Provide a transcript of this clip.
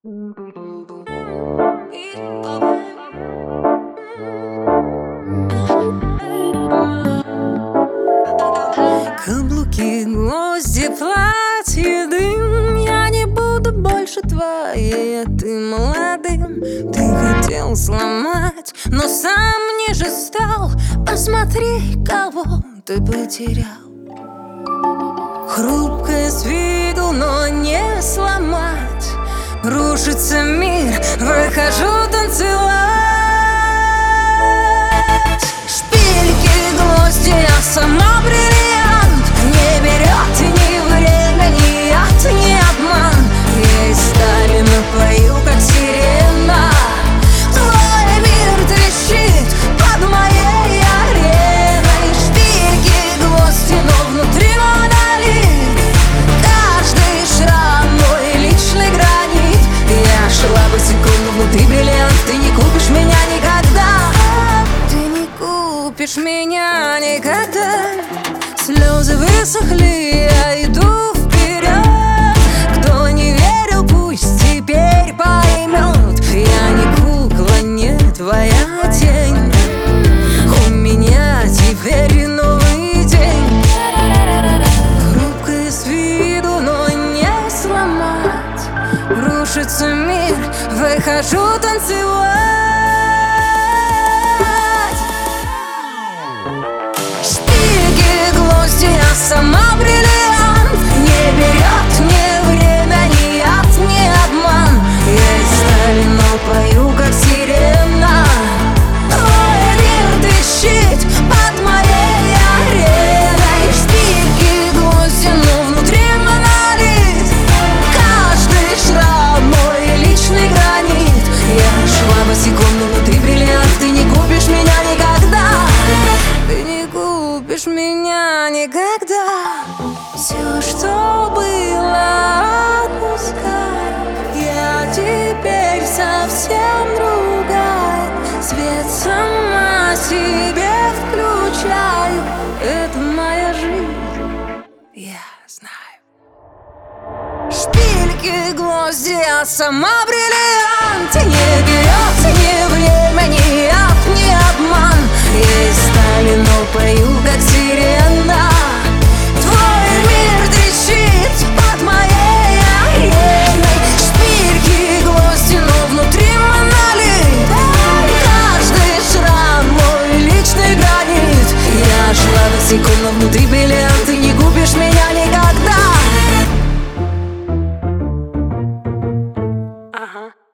Каблуки, гвозди, платье, дым. Я не буду больше твоей, а ты молодым. Ты хотел сломать, но сам ниже стал. Посмотри, кого ты потерял. Хрупкая с виду, но не сломать. Рушится мир, выхожу танцевать. Шпильки, гвозди, я сама бриллиант. Не берет ни время, ни яд, ни обман. Я из стали напою, как сирена. Твой мир трещит под моей ареной. Шпильки, гвозди, но внутри монолит. Каждый шрам мой личный гранит. Я шла босиком, но внутри бриллиант. Ты не купишь меня никогда. Ты не купишь меня никогда. Слезы высохли, я иду вперед. Кто не верил, пусть теперь поймет. Я не кукла, не твоя тень. У меня теперь новый день. Хрупкая с виду, но не сломать. Рушится мир, выхожу танцевать. Шпильки, гвозди, я сама бриллиант. Не берет ни время, ни яд, ни обман. Я из стали, но пою, как сирена. Твой мир трещит под моей ареной. Шпильки, гвозди, но внутри монолит. Каждый шрам мой личный гранит. Я шла босиком, но внутри бриллиант. Ты не купишь меня никогда. Ты не купишь меня никогда. Все, что было, отпускай. Я теперь совсем другая. Свет сама себе включаю. Это моя жизнь, я знаю. Шпильки, гвозди, я сама бриллиант. Не берет ни время, ни яд, ни обман. Я из стали, но пою, как сирена. Твой мир трещит под моей ареной. Шпильки, гвозди, но внутри монолит. Каждый шрам мой личный гранит. Я шла босиком, но внутри бриллиант. Ты не купишь меня никогда.